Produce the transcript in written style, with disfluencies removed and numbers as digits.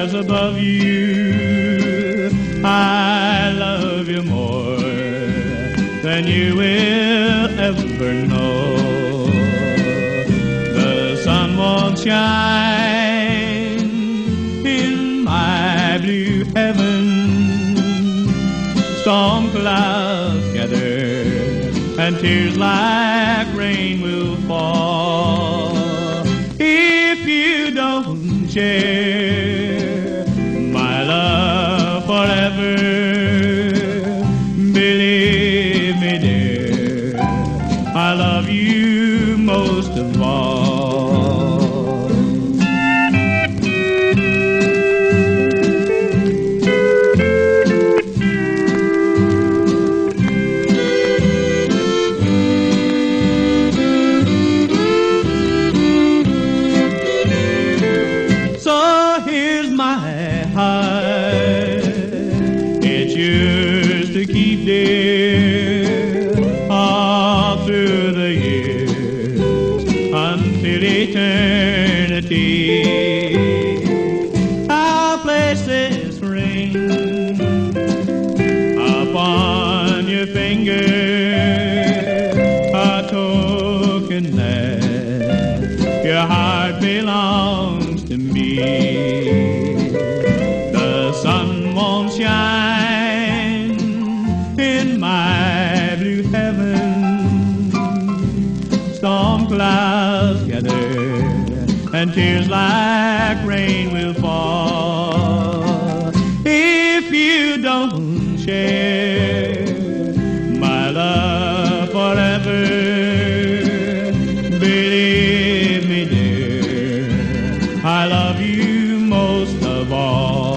stars above you. I love you more than you will ever know. The sun won't shine in my blue heaven. Storm clouds gather and tears like rain will fall if you don't share my love forever. Believe me, dear, I love you most of all. My heart, it's yours to keep, dear, all through the years until eternity. I'll place this ring upon your finger, a token that your heart belongs to me. Sun won't shine in my blue heaven. Storm clouds gather and tears like rain will fall if you don't share my love forever. Believe me, dear, I love you most of all.